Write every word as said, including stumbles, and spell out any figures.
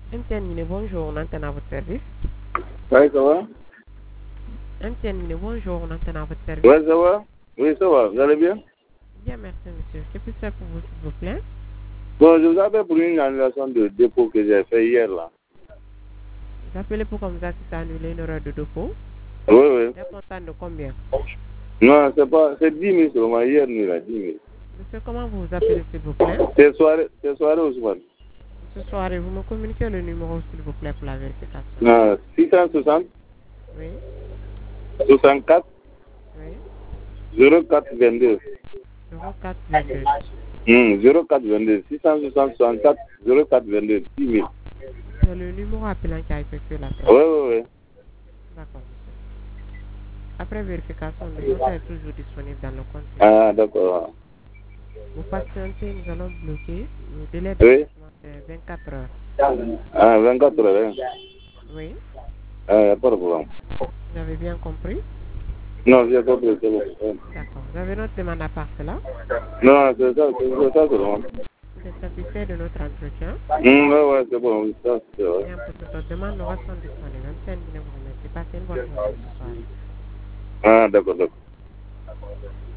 M T N Mine, bonjour, on antenne à votre service. Oui, ça va? M T N Mine, bonjour, on antenne à votre service. Oui, ça va? Oui, ça va. Vous allez bien? Bien, merci, monsieur. Que puis-je faire pour vous, s'il vous plaît? Bon, je vous appelle pour une annulation de dépôt que j'ai fait hier, là. Vous appelez pour qu'on vous assiste à annuler une heure de dépôt. Oui, oui. Un montant de combien? Non, c'est pas... C'est dix mille seulement. Hier, nuit, là, dix mille. Monsieur, comment vous vous appelez, s'il vous plaît? C'est soirée, c'est soirée, Ousmane. Ce soir, vous me communiquez le numéro, s'il vous plaît, pour la vérification. Non, six cent soixante, Oui, soixante-quatre, oui. zéro quatre vingt-deux. zéro quatre vingt-deux. Hum, zéro quatre vingt-deux. six cent soixante, soixante-quatre, zéro quatre vingt-deux. dix mille. C'est le numéro appelant qui a effectué la Oui, oui, oui. D'accord, monsieur. Après vérification, le montant est toujours disponible dans le compte. Ah, d'accord. Vous patientez, nous allons bloquer. Le délai de Oui. traitement, c'est vingt-quatre heures. Ah, vingt-quatre heures, hein. Oui, Ah, pas de problème. vous avez bien compris? Non, j'ai compris, c'est bon. D'accord. Vous avez notre demande à part cela? Non, c'est ça, c'est ça, c'est bon. Vous êtes satisfait de notre entretien? Hum, ouais, ouais, c'est bon. Ça, c'est vrai. Bien, pour toute autre demande, nous restons disponibles. Même si elle ne vous remercie pas, c'est une bonne journée ce soir. Ah, d'accord, d'accord.